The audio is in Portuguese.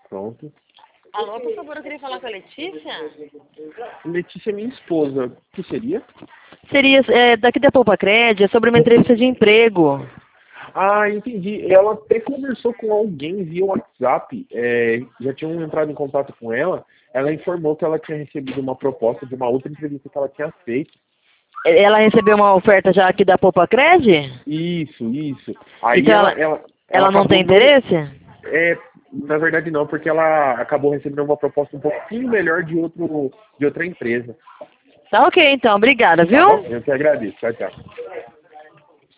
Pronto. Alô, por favor, eu queria falar com a Letícia. Letícia é minha esposa. O que seria? Seria daqui da Poupa Cred, é sobre uma entrevista de emprego. Ah, entendi. Ela até conversou com alguém via WhatsApp. Já tinham entrado em contato com ela. Ela informou que ela tinha recebido uma proposta de uma outra entrevista que ela tinha feito. Ela recebeu uma oferta já aqui da Poupa Cred? Isso. Aí Então ela não tem interesse? Na verdade não, porque ela acabou recebendo uma proposta um pouquinho melhor de outra empresa. Tá ok, então. Obrigada, Tá viu? bom? Eu que agradeço. Tchau, tchau.